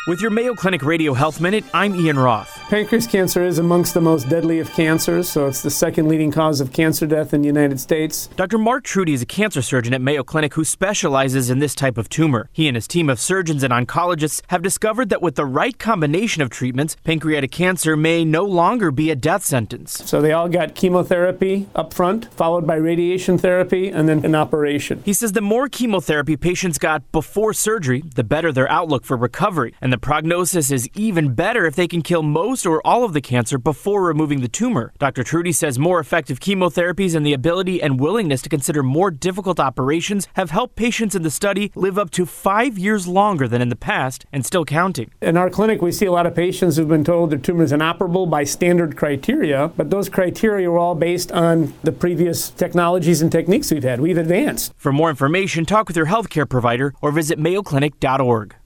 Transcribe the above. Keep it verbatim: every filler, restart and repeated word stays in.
With your Mayo Clinic Radio Health Minute, I'm Ian Roth. Pancreas cancer is amongst the most deadly of cancers, so it's the second leading cause of cancer death in the United States. Doctor Mark Trudy is a cancer surgeon at Mayo Clinic who specializes in this type of tumor. He and his team of surgeons and oncologists have discovered that with the right combination of treatments, pancreatic cancer may no longer be a death sentence. So they all got chemotherapy up front, followed by radiation therapy, and then an operation. He says the more chemotherapy patients got before surgery, the better their outlook for recovery. And the prognosis is even better if they can kill most or all of the cancer before removing the tumor. Doctor Trudy says more effective chemotherapies and the ability and willingness to consider more difficult operations have helped patients in the study live up to five years longer than in the past and still counting. In our clinic, we see a lot of patients who've been told their tumor is inoperable by standard criteria, but those criteria were all based on the previous technologies and techniques we've had. We've advanced. For more information, talk with your healthcare provider or visit mayo clinic dot org.